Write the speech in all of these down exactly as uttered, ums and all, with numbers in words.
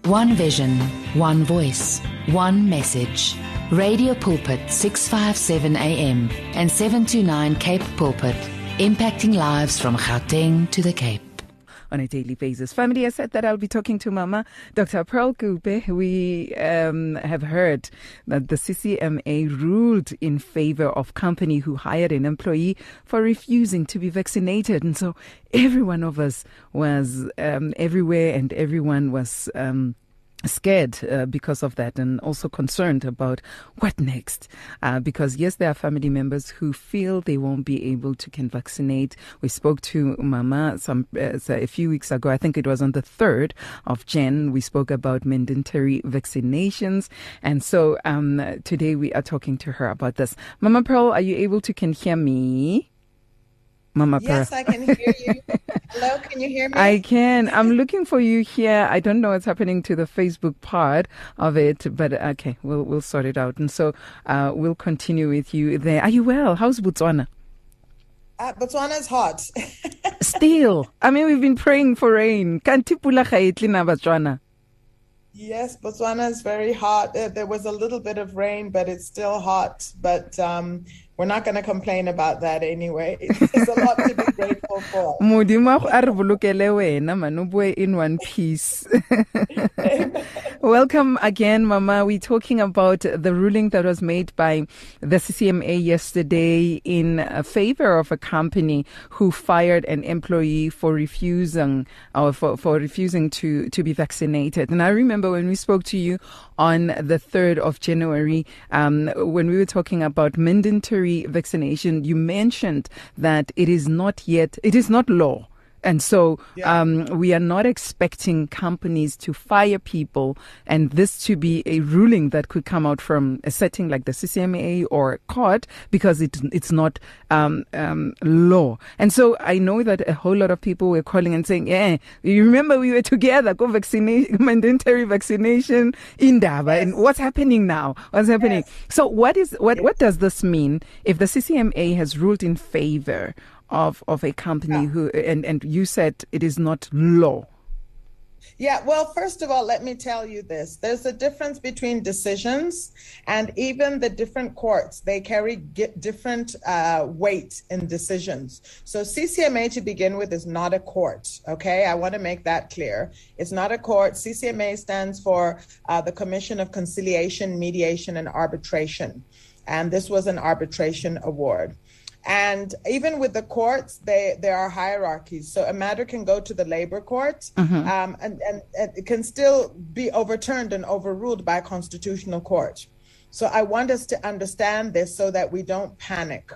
One vision, one voice, one message. Radio Pulpit six fifty-seven A M and seven twenty-nine Cape Pulpit, impacting lives from Gauteng to the Cape. On a daily basis. Family, I said that I'll be talking to Mama, Doctor Pearl Kube. We um, have heard that the C C M A ruled in favor of company who hired an employee for refusing to be vaccinated. And so every one of us was um, everywhere and everyone was Um, scared uh, because of that, and also concerned about what next, uh, because yes, there are family members who feel they won't be able to can vaccinate. We spoke to Mama some uh, a few weeks ago. I think it was on the third of January. We spoke about mandatory vaccinations, and so um, today we are talking to her about this. Mama Pearl, are you able to can hear me? Mama Yes, Pearl. I can hear you. Hello, can you hear me? I can. I'm looking for you here. I don't know what's happening to the Facebook part of it, but okay, we'll we'll sort it out. And so uh, we'll continue with you there. Are you well? How's Botswana? Uh, Botswana is hot. Still. I mean, we've been praying for rain. Kanti pula khaitli na Botswana. Yes, Botswana is very hot. Uh, There was a little bit of rain, but it's still hot. But um, we're not going to complain about that anyway. There's a lot to be grateful for. Modimo a re bolokele wena man, o bue in one piece. Welcome again, Mama. We're talking about the ruling that was made by the C C M A yesterday in favor of a company who fired an employee for refusing or for, for refusing to, to be vaccinated. And I remember when we spoke to you on the third of January, um, when we were talking about mandatory vaccination, you mentioned that it is not yet, it is not law. And so Yeah. um, we are not expecting companies to fire people, and this to be a ruling that could come out from a setting like the C C M A or court, because it, it's not um, um, law. And so I know that a whole lot of people were calling and saying, yeah, you remember we were together, go vaccinate, mandatory vaccination in Daba. Yes. And what's happening now? What's happening? Yes. So what is what, Yes. what does this mean if the C C M A has ruled in favor of of a company Yeah. who, and and you said it is not law? Yeah, well, first of all, let me tell you this. There's a difference between decisions, and even the different courts, they carry get different uh, weight in decisions. So C C M A, to begin with, is not a court, okay? I want to make that clear. It's not a court. C C M A stands for uh, the Commission of Conciliation, Mediation, and Arbitration. And this was an arbitration award. And even with the courts, they, there are hierarchies. So a matter can go to the labor court, Mm-hmm. um, and, and, and it can still be overturned and overruled by a constitutional court. So I want us to understand this so that we don't panic.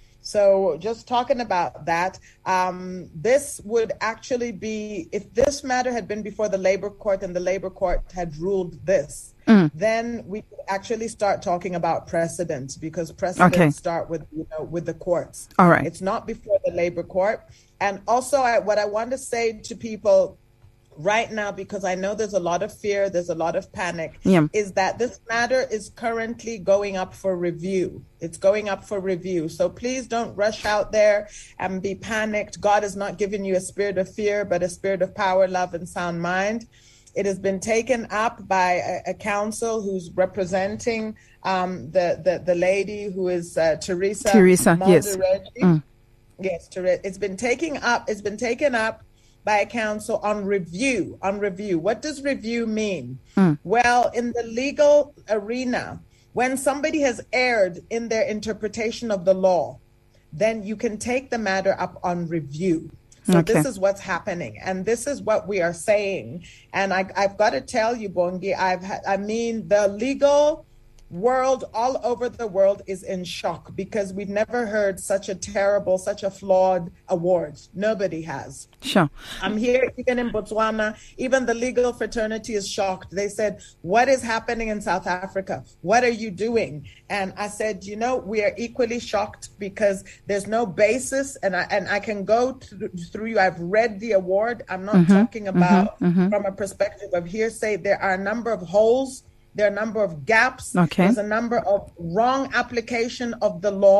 So just talking about that, um, this would actually be, if this matter had been before the labor court and the labor court had ruled this, Mm. then we could actually start talking about precedent, because precedents Okay. start with, you know, with the courts. All right. It's not before the labor court. And also I, what I want to say to people right now, because I know there's a lot of fear, there's a lot of panic, Yeah. is that this matter is currently going up for review. It's going up for review. So please don't rush out there and be panicked. God has not given you a spirit of fear, but a spirit of power, love, and sound mind. It has been taken up by a, a council who's representing um, the, the, the lady who is uh, Teresa. Teresa, yes. Maldireggi. Mm. Yes, Teresa. It's been taken up. It's been taken up by a council on review. On review. What does review mean? Mm. Well, in the legal arena, when somebody has erred in their interpretation of the law, then you can take the matter up on review. So Okay. this is what's happening, and this is what we are saying. And I, I've got to tell you, Bongi, I've ha- I mean, the legal world all over the world is in shock, because we've never heard such a terrible, such a flawed award. Nobody has. Sure. I'm here, even in Botswana, even the legal fraternity is shocked. They said, what is happening in South Africa? What are you doing? And I said, you know, we are equally shocked, because there's no basis. And I, and I can go th- through you. I've read the award. I'm not Mm-hmm, talking about mm-hmm, mm-hmm. from a perspective of hearsay. There are a number of holes. There are a number of gaps. Okay. There's a number of wrong application of the law.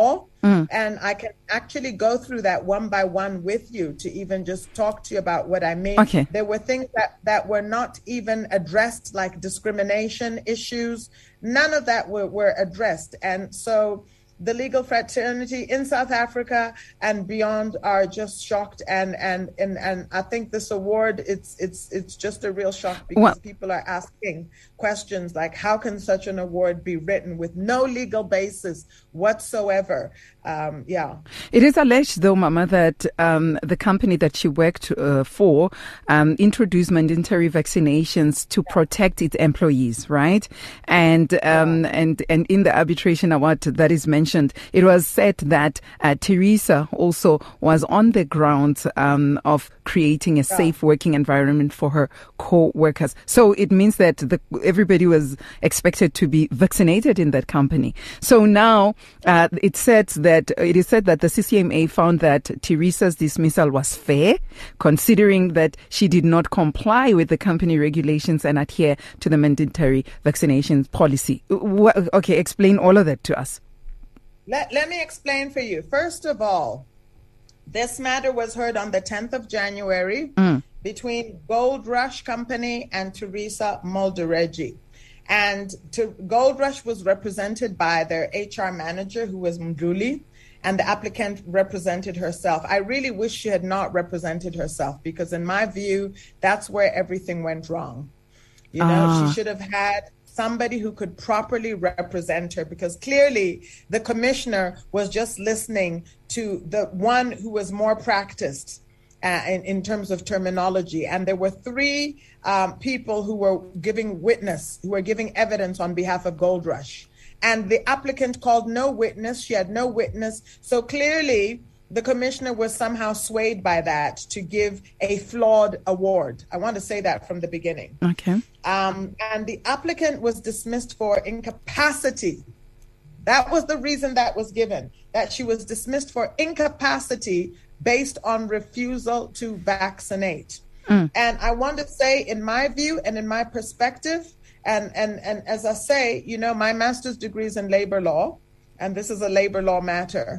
Mm. And I can actually go through that one by one with you to even just talk to you about what I mean. Okay. There were things that, that were not even addressed, like discrimination issues. None of that were, were addressed. And so the legal fraternity in South Africa and beyond are just shocked, and and and, and I think this award, it's it's it's just a real shock, because well, people are asking questions like, how can such an award be written with no legal basis whatsoever? Um, yeah. It is alleged, though, Mama, that um, the company that she worked uh, for um, introduced mandatory vaccinations to protect its employees, right? And um, yeah. and and in the arbitration award that is mentioned, it was said that uh, Teresa also was on the ground um, of creating a yeah. safe working environment for her co-workers. So it means that the, everybody was expected to be vaccinated in that company. So now uh, it said that it is said that the C C M A found that Teresa's dismissal was fair, considering that she did not comply with the company regulations and adhere to the mandatory vaccination policy. Okay, explain all of that to us. Let, let me explain for you. First of all, this matter was heard on the tenth of January mm. between Gold Rush Company and Teresa Moldereji. And to, Gold Rush was represented by their H R manager, who was Mdluli, and the applicant represented herself. I really wish she had not represented herself, because in my view, that's where everything went wrong. You know, uh. she should have had somebody who could properly represent her, because clearly the commissioner was just listening to the one who was more practiced uh, in, in terms of terminology. And there were three um, people who were giving witness, who were giving evidence on behalf of Gold Rush. And the applicant called no witness. She had no witness. So clearly the commissioner was somehow swayed by that to give a flawed award. I want to say that from the beginning. Okay. Um, and the applicant was dismissed for incapacity. That was the reason that was given, that she was dismissed for incapacity based on refusal to vaccinate. Mm. And I want to say, in my view and in my perspective, and, and, and as I say, you know, my master's degree is in labor law, and this is a labor law matter.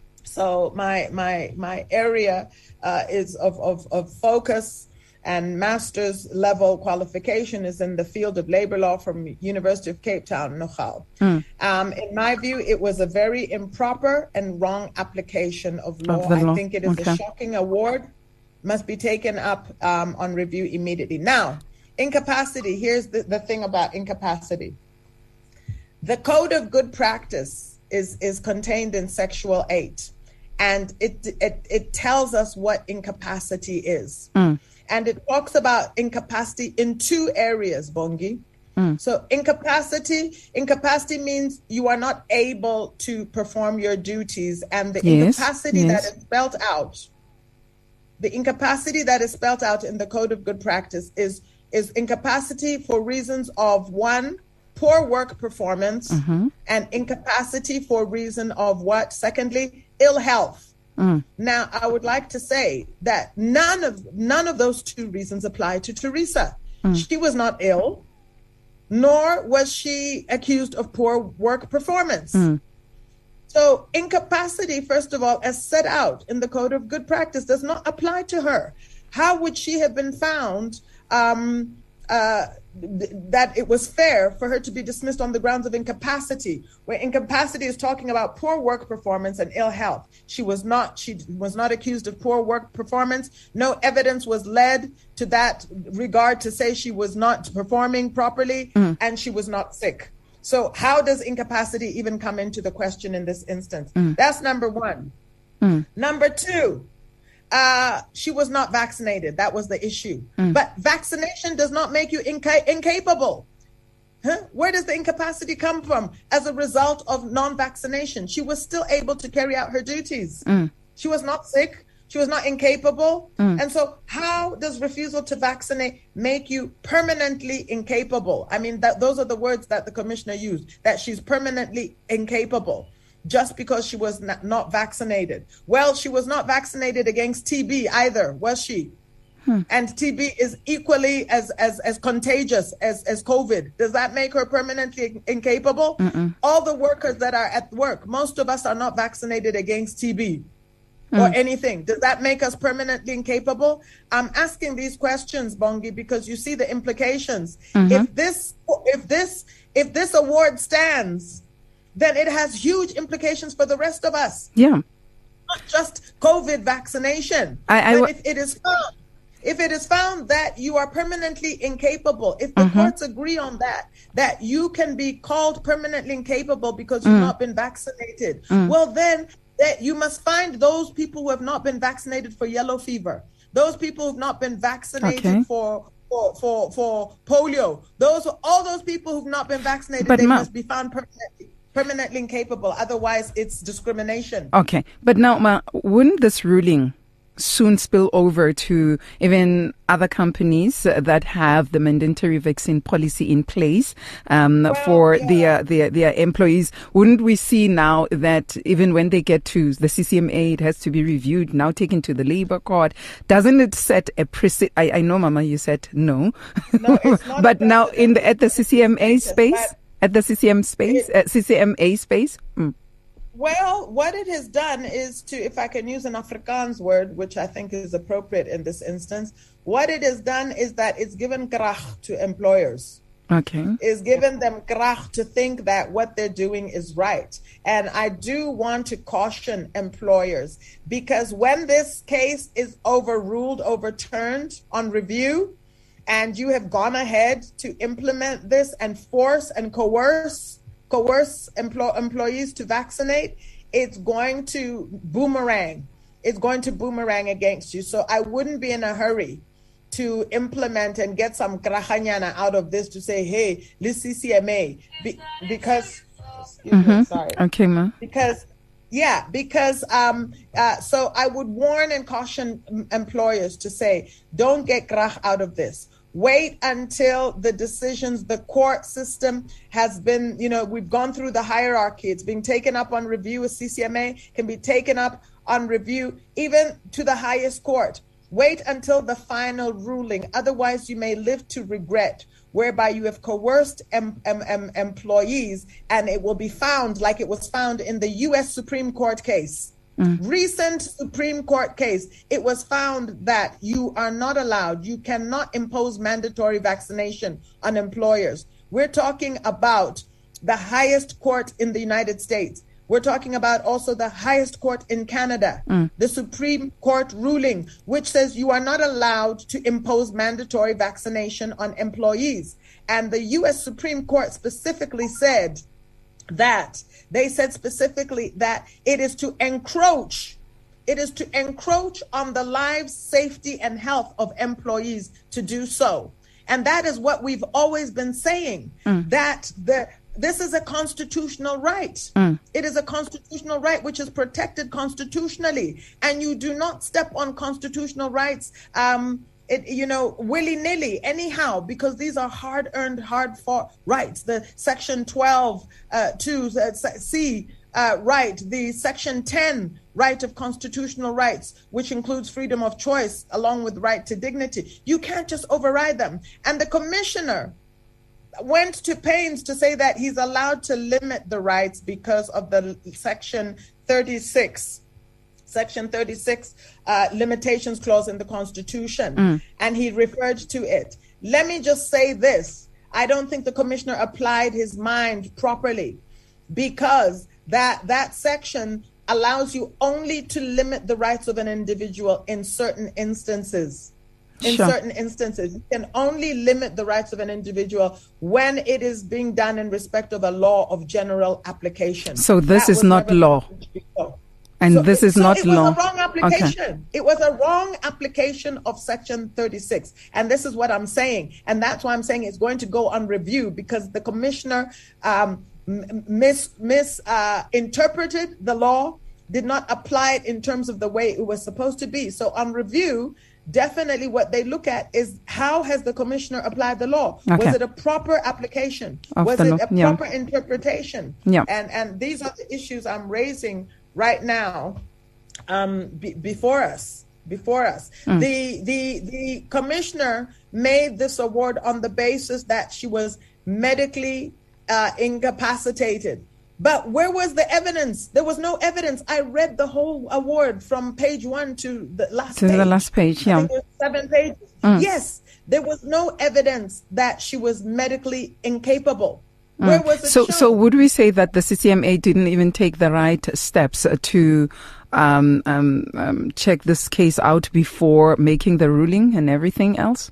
So my my my area uh, is of, of, of focus, and master's level qualification is in the field of labor law from University of Cape Town, Nogal. Mm. Um, in my view, it was a very improper and wrong application of law. Of law. I think it is okay. a shocking award, must be taken up um, on review immediately. Now, incapacity, here's the, the thing about incapacity. The Code of Good Practice is, is contained in Sexual eight, and it, it, it tells us what incapacity is. Mm. And it talks about incapacity in two areas, Bongi. Mm. So incapacity, incapacity means you are not able to perform your duties. And the yes, incapacity yes. that is spelled out, the incapacity that is spelled out in the Code of Good Practice is, is incapacity for reasons of, one, poor work performance, mm-hmm. and incapacity for reason of what? Secondly, ill health. Mm. Now, I would like to say that none of none of those two reasons apply to Teresa. Mm. She was not ill, nor was she accused of poor work performance. Mm. So incapacity, first of all, as set out in the Code of Good Practice, does not apply to her. How would she have been found um, uh, th- that it was fair for her to be dismissed on the grounds of incapacity, where incapacity is talking about poor work performance and ill health? She was not, she was not accused of poor work performance. No evidence was led to that regard to say she was not performing properly, mm. and she was not sick. So how does incapacity even come into the question in this instance? Mm. That's number one. Mm. Number two, Uh, she was not vaccinated. That was the issue. Mm. But vaccination does not make you inca- incapable. Huh? Where does the incapacity come from? As a result of non-vaccination, she was still able to carry out her duties. Mm. She was not sick. She was not incapable. Mm. And so how does refusal to vaccinate make you permanently incapable? I mean, that those are the words that the commissioner used, that she's permanently incapable just because she was not, not vaccinated. Well, she was not vaccinated against T B either, was she? Hmm. And T B is equally as, as, as contagious as, as COVID. Does that make her permanently incapable? Mm-mm. All the workers that are at work, most of us are not vaccinated against T B mm. or anything. Does that make us permanently incapable? I'm asking these questions, Bongi, because you see the implications. Mm-hmm. If this, if this, if this award stands, then it has huge implications for the rest of us. Yeah. Not just COVID vaccination. I, I but if it is found, if it is found that you are permanently incapable, if the mm-hmm. courts agree on that, that you can be called permanently incapable because you've mm. not been vaccinated, mm. well then that you must find those people who have not been vaccinated for yellow fever, those people who have not been vaccinated okay. for for for for polio, those all those people who've not been vaccinated, but they ma- must be found permanently permanently incapable. Otherwise, it's discrimination. Okay, but now, ma, wouldn't this ruling soon spill over to even other companies that have the mandatory vaccine policy in place um, well, for yeah. their, their their employees? Wouldn't we see now that even when they get to the C C M A, it has to be reviewed, now taken to the Labour Court? Doesn't it set a precedent? I, I know, Mama, you said no. No, it's not but now in the, at the C C M A space, at the C C M space, it, uh, C C M A space? Mm. Well, what it has done is to, if I can use an Afrikaans word, which I think is appropriate in this instance, what it has done is that it's given krach to employers. Okay. It's given them krach to think that what they're doing is right. And I do want to caution employers, because when this case is overruled, overturned on review, and you have gone ahead to implement this and force and coerce coerce empl- employees to vaccinate, it's going to boomerang. It's going to boomerang against you. So I wouldn't be in a hurry to implement and get some krahanyana out of this to say, hey, let's C C M A. Be- because, excuse mm-hmm. me, sorry. Okay, ma. Because, yeah, because, um, uh, so I would warn and caution employers to say, don't get krach out of this. Wait until the decisions, the court system has been, you know, we've gone through the hierarchy. It's being taken up on review with C C M A, can be taken up on review, even to the highest court. Wait until the final ruling. Otherwise, you may live to regret, whereby you have coerced em- em- em- employees, and it will be found like it was found in the U S Supreme Court case. Mm. Recent Supreme Court case, it was found that you are not allowed, you cannot impose mandatory vaccination on employers. We're talking about the highest court in the United States. We're talking about also the highest court in Canada, mm. the Supreme Court ruling, which says you are not allowed to impose mandatory vaccination on employees. And the U S Supreme Court specifically said that they said specifically that it is to encroach, it is to encroach on the lives, safety, and health of employees to do so. And that is what we've always been saying, mm. that the this is a constitutional right. Mm. It is a constitutional right which is protected constitutionally. And you do not step on constitutional rights um, It, you know, willy-nilly, anyhow, because these are hard-earned, hard-fought rights. The Section twelve, uh, two, uh, C, uh, right, the Section ten right of constitutional rights, which includes freedom of choice, along with right to dignity. You can't just override them. And the commissioner went to pains to say that he's allowed to limit the rights because of the Section thirty-six. Section thirty-six uh, limitations clause in the Constitution, mm. and he referred to it. Let me just say this. I don't think the commissioner applied his mind properly, because that that section allows you only to limit the rights of an individual in certain instances. In sure. certain instances, you can only limit the rights of an individual when it is being done in respect of a law of general application. So this that is not law. And so this it, is so not it law. It was a wrong application. Okay. It was a wrong application of Section thirty-six. And this is what I'm saying. And that's why I'm saying it's going to go on review, because the commissioner um, mis, mis uh, interpreted the law, did not apply it in terms of the way it was supposed to be. So on review, definitely what they look at is how has the commissioner applied the law? Okay. Was it a proper application? Of was the it law. a Yeah. proper interpretation? Yeah. And, and these are the issues I'm raising right now um, b- before us, before us. Mm. The, the, the commissioner made this award on the basis that she was medically uh, incapacitated. But where was the evidence? There was no evidence. I read the whole award from page one to the last to page. the last page, yeah. I think it was seven pages. Mm. Yes, there was no evidence that she was medically incapable. Mm. Where was it so, shown? So would we say that the C C M A didn't even take the right steps to um, um, um, check this case out before making the ruling and everything else?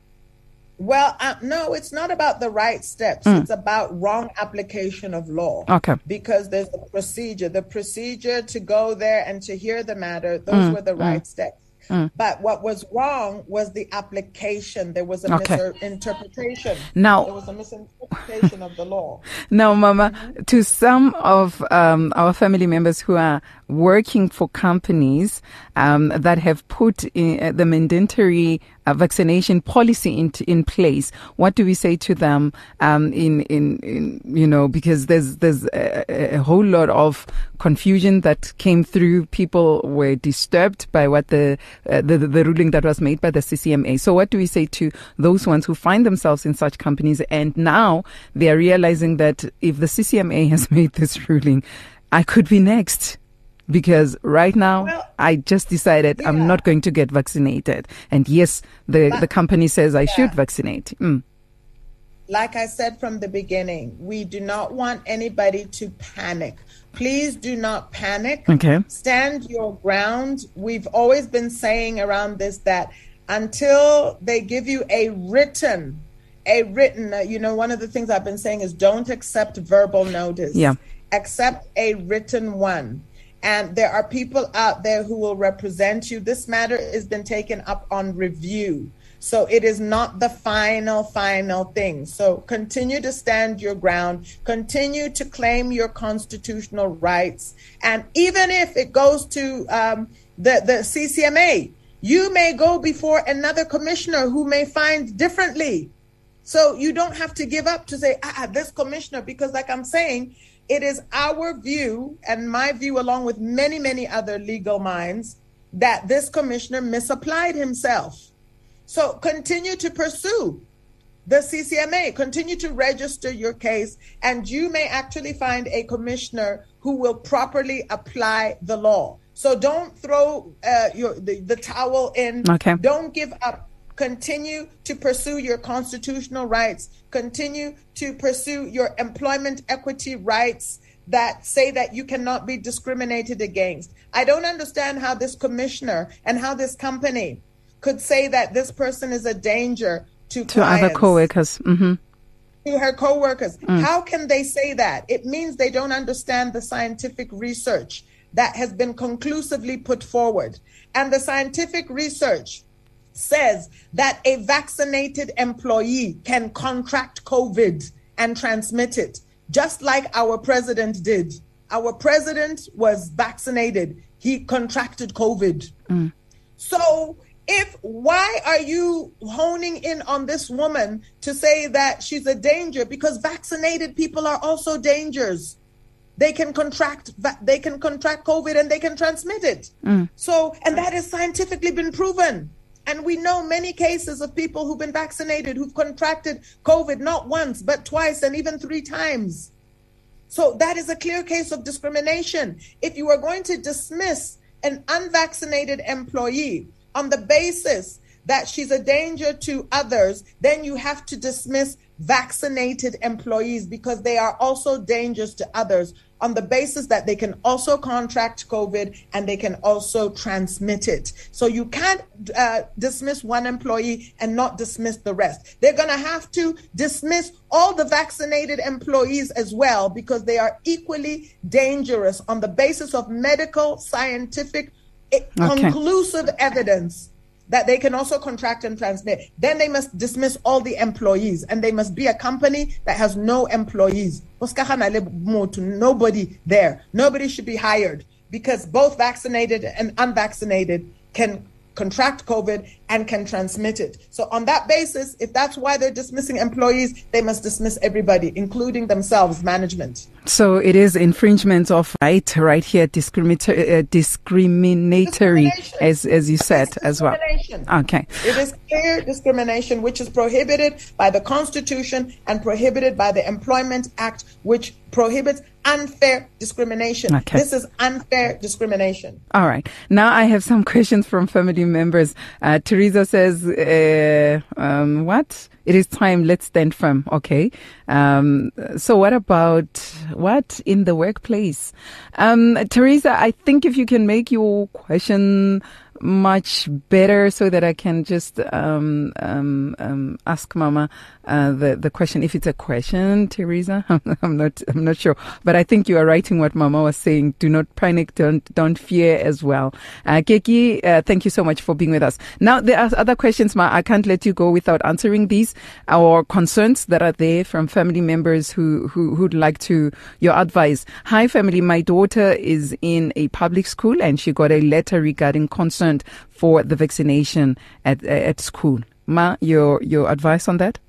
Well, uh, no, it's not about the right steps. Mm. It's about wrong application of law. Okay. Because there's a procedure. The procedure to go there and to hear the matter, those mm. were the right mm. steps. Mm. But what was wrong was the application. There was a okay. misinterpretation. Now, there was a misinterpretation of the law. Now, Mama, mm-hmm. to some of um, our family members who are working for companies um, that have put in, uh, the mandatory uh, vaccination policy in, in place, what do we say to them? Um, in, in, in you know, because there's there's a, a whole lot of confusion that came through. People were disturbed by what the uh, the, the ruling that was made by the C C M A. So, what do we say to those ones who find themselves in such companies and now they are realizing that if the C C M A has made this ruling, I could be next? Because right now, well, I just decided yeah. I'm not going to get vaccinated. And yes, the, but, the company says I yeah. should vaccinate. Mm. Like I said from the beginning, we do not want anybody to panic. Please do not panic. Okay. Stand your ground. We've always been saying around this that until they give you a written, a written, uh, you know, one of the things I've been saying is don't accept verbal notice. Yeah. Accept a written one. And there are people out there who will represent you. This matter has been taken up on review. So it is not the final, final thing. So continue to stand your ground. Continue to claim your constitutional rights. And even if it goes to um, the, the C C M A, you may go before another commissioner who may find differently. So you don't have to give up to say, ah, this commissioner, because like I'm saying, it is our view and my view, along with many, many other legal minds, that this commissioner misapplied himself. So continue to pursue the C C M A, continue to register your case, and you may actually find a commissioner who will properly apply the law. So don't throw uh, your the, the towel in. Okay. Don't give up. Continue to pursue your constitutional rights. Continue to pursue your employment equity rights that say that you cannot be discriminated against. I don't understand how this commissioner and how this company could say that this person is a danger to, to other co-workers. Mm-hmm. To her co-workers. Mm. How can they say that? It means they don't understand the scientific research that has been conclusively put forward. And the scientific research says that a vaccinated employee can contract COVID and transmit it, just like our president did. Our president was vaccinated. He contracted COVID. Mm. So if why are you honing in on this woman to say that she's a danger? Because vaccinated people are also dangers. They can contract they can contract COVID and they can transmit it. Mm. So, and that has scientifically been proven. And we know many cases of people who've been vaccinated, who've contracted COVID not once, but twice and even three times. So that is a clear case of discrimination. If you are going to dismiss an unvaccinated employee on the basis that she's a danger to others, then you have to dismiss vaccinated employees because they are also dangers to others on the basis that they can also contract COVID and they can also transmit it. So you can't uh, dismiss one employee and not dismiss the rest. They're going to have to dismiss all the vaccinated employees as well because they are equally dangerous on the basis of medical, scientific, okay. conclusive evidence that they can also contract and transmit. Then they must dismiss all the employees and they must be a company that has no employees. Nobody there. Nobody should be hired because both vaccinated and unvaccinated can contract COVID and can transmit it. So on that basis, if that's why they're dismissing employees, they must dismiss everybody, including themselves, management. So it is infringement of right, right here, discriminatory, uh, discriminatory, as as you said as well. Okay. It is clear discrimination, which is prohibited by the Constitution and prohibited by the Employment Act, which prohibits unfair discrimination. Okay. This is unfair discrimination. All right. Now I have some questions from family members. Uh, Teresa says, uh, um, what? It is time. Let's stand firm. Okay. Um, so what about what in the workplace? Um, Teresa, I think if you can make your question much better so that I can just um, um, um, ask Mama uh, the the question. If it's a question, Teresa, I'm not I'm not sure, but I think you are writing what Mama was saying. Do not panic, don't don't fear as well. Uh, Keki, uh, thank you so much for being with us. Now there are other questions, Ma. I can't let you go without answering these or concerns that are there from family members who who who'd like to your advice. Hi, family. My daughter is in a public school and she got a letter regarding concern for the vaccination at at school. Ma, your your advice on that?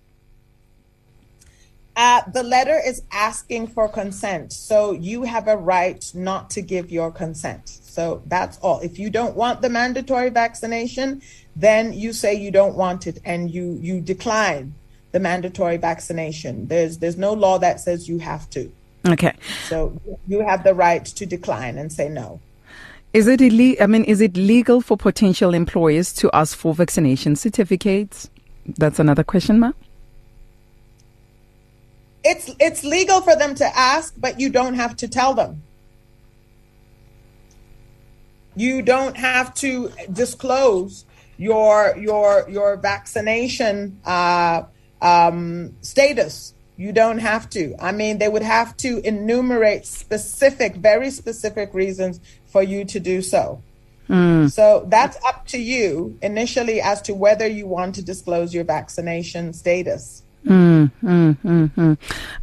Uh, the letter is asking for consent. So you have a right not to give your consent. So that's all. If you don't want the mandatory vaccination, then you say you don't want it and you you decline the mandatory vaccination. There's there's no law that says you have to. Okay. So you have the right to decline and say no. Is it ille- I mean, is it legal for potential employers to ask for vaccination certificates? That's another question, Ma. It's it's legal for them to ask, but you don't have to tell them. You don't have to disclose your your your vaccination uh, um, status. You don't have to. I mean, they would have to enumerate specific, very specific reasons for you to do so. Mm. So that's up to you initially as to whether you want to disclose your vaccination status. Mm, mm, mm, mm.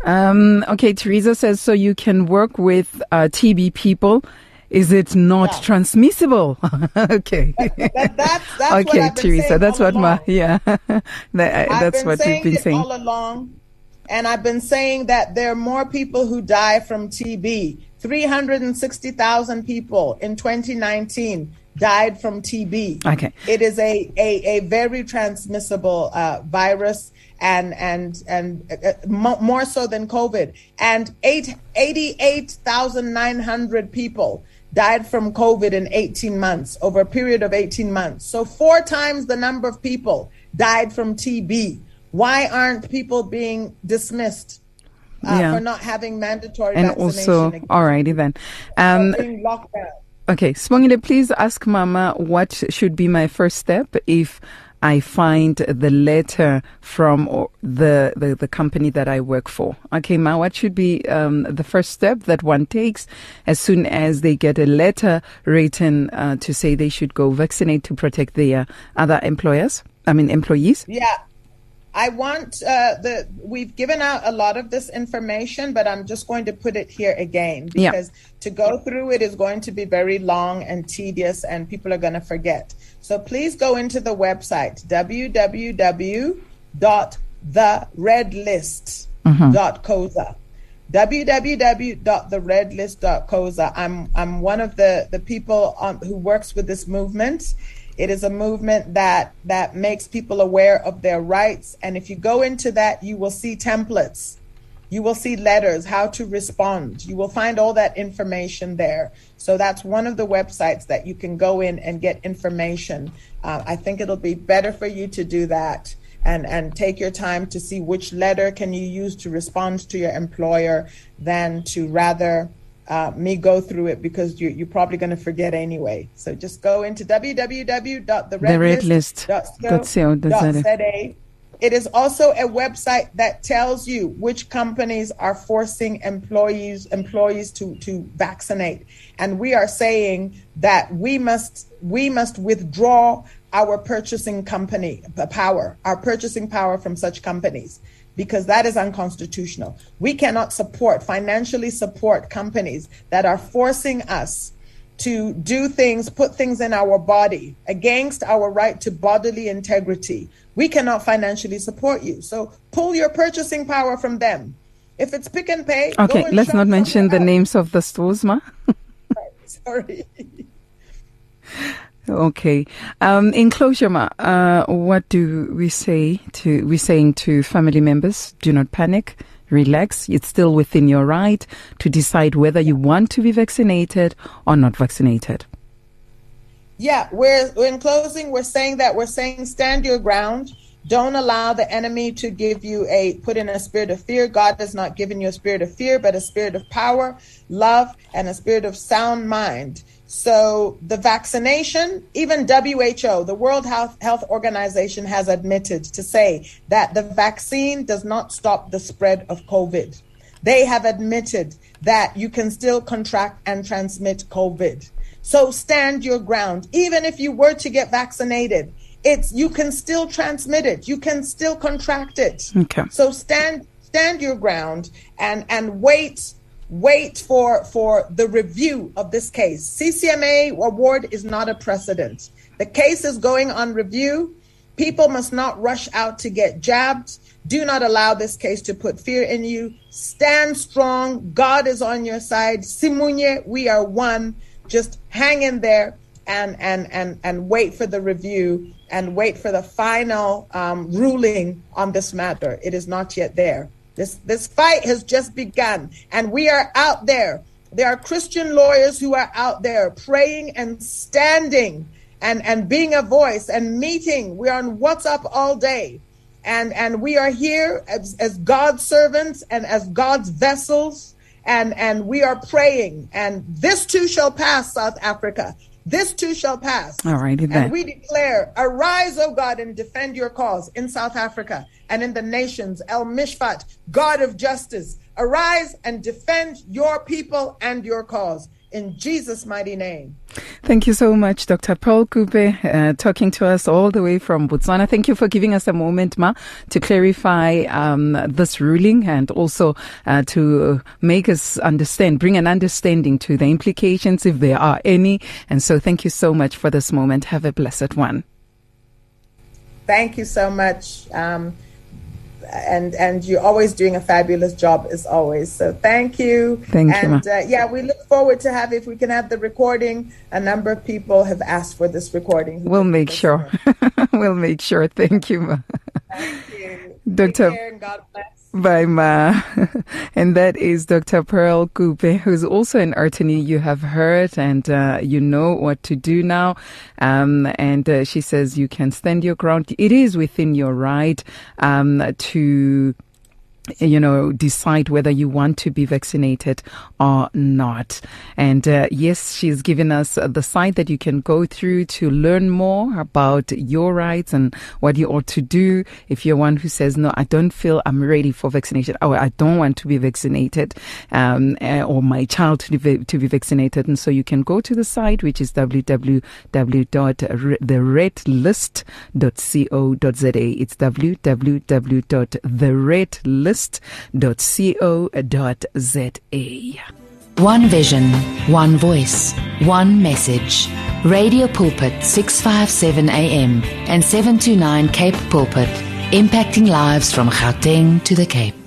Um, okay, Teresa says, so you can work with uh, T B people. Is it not yeah. transmissible? Okay. That, that's, that's okay, what I've been Teresa, saying that's all what along. ma, yeah. that, that's been what you've been it saying all along. And I've been saying that there are more people who die from T B. three hundred sixty thousand people in twenty nineteen died from T B. Okay. It is a, a, a very transmissible uh, virus and and and uh, mo- more so than COVID. And eight, eighty-eight thousand nine hundred people died from COVID in eighteen months, over a period of eighteen months. So four times the number of people died from T B. Why aren't people being dismissed uh, yeah. for not having mandatory and vaccination? Also, alrighty then. Um, being locked down. Okay, Sibongile, please ask Mama what should be my first step if I find the letter from the, the, the company that I work for. Okay, Ma, what should be um, the first step that one takes as soon as they get a letter written uh, to say they should go vaccinate to protect their other employers? I mean, employees? Yeah. I want uh, the, we've given out a lot of this information, but I'm just going to put it here again because yeah. to go through it is going to be very long and tedious and people are going to forget. So please go into the website, w w w dot the red list dot coza. w w w dot the red list dot coza. I'm, I'm one of the, the people on, who works with this movement. It is a movement that that makes people aware of their rights. And if you go into that, you will see templates. You will see letters, how to respond. You will find all that information there. So that's one of the websites that you can go in and get information. Uh, I think it'll be better for you to do that and, and take your time to see which letter can you use to respond to your employer than to rather Uh, me go through it because you, you're probably going to forget anyway. So just go into w w w dot the red list dot co dot z a. It is also a website that tells you which companies are forcing employees employees to, to vaccinate. And we are saying that we must we must withdraw our purchasing company power, our purchasing power from such companies, because that is unconstitutional. We cannot support, financially support companies that are forcing us to do things, put things in our body against our right to bodily integrity, we cannot financially support you. So pull your purchasing power from them. If it's Pick and Pay, okay, let's not mention the else. names of the stores, ma. Sorry. Okay. Um, in closure, ma, uh, what do we say to, we're saying to family members? Do not panic. Relax. It's still within your right to decide whether you want to be vaccinated or not vaccinated. Yeah, we're, in closing, we're saying that we're saying stand your ground. Don't allow the enemy to give you a, put in a spirit of fear. God has not given you a spirit of fear, but a spirit of power, love, and a spirit of sound mind. So the vaccination, even W H O, the World Health, Health Organization, has admitted to say that the vaccine does not stop the spread of COVID. They have admitted that you can still contract and transmit COVID. So stand your ground. Even if you were to get vaccinated, it's you can still transmit it. You can still contract it. Okay. So stand stand your ground and and wait. Wait for, for the review of this case. C C M A award is not a precedent. The case is going on review. People must not rush out to get jabbed. Do not allow this case to put fear in you. Stand strong. God is on your side. Simunye, we are one. Just hang in there and, and, and, and wait for the review and wait for the final um, ruling on this matter. It is not yet there. This this fight has just begun, and we are out there. There are Christian lawyers who are out there praying and standing and, and being a voice and meeting. We're on WhatsApp all day, and, and we are here as, as God's servants and as God's vessels, and, and we are praying. And this too shall pass, South Africa. This too shall pass. All right, and we declare, arise, O God, and defend your cause in South Africa and in the nations. El Mishpat, God of justice, arise and defend your people and your cause. In Jesus' mighty name. Thank you so much, Doctor Pearl Kupe, uh, talking to us all the way from Botswana. Thank you for giving us a moment, Ma, to clarify um, this ruling and also uh, to make us understand, bring an understanding to the implications if there are any. And so thank you so much for this moment. Have a blessed one. Thank you so much. Um, And and you're always doing a fabulous job as always. So thank you. Thank and, you. And uh, yeah, we look forward to have, if we can have the recording. A number of people have asked for this recording. We'll make sure. We'll make sure. Thank you, Ma. Thank you. Doctor Take care and God bless. Bye, Ma. And that is Doctor Pearl Kupe, who's also an attorney you have heard, and uh, you know what to do now. Um, and uh, she says you can stand your ground. It is within your right um, to, you know, decide whether you want to be vaccinated or not. And uh, yes, she's given us uh, the site that you can go through to learn more about your rights and what you ought to do. If you're one who says, no, I don't feel I'm ready for vaccination, or I don't want to be vaccinated, um, uh, or my child to be, to be vaccinated. And so you can go to the site, which is w w w dot the red list dot co dot z a. It's w w w dot the red list dot co dot z a. One vision, one voice, one message. Radio Pulpit six fifty-seven A M and seven twenty-nine Cape Pulpit, impacting lives from Gauteng to the Cape.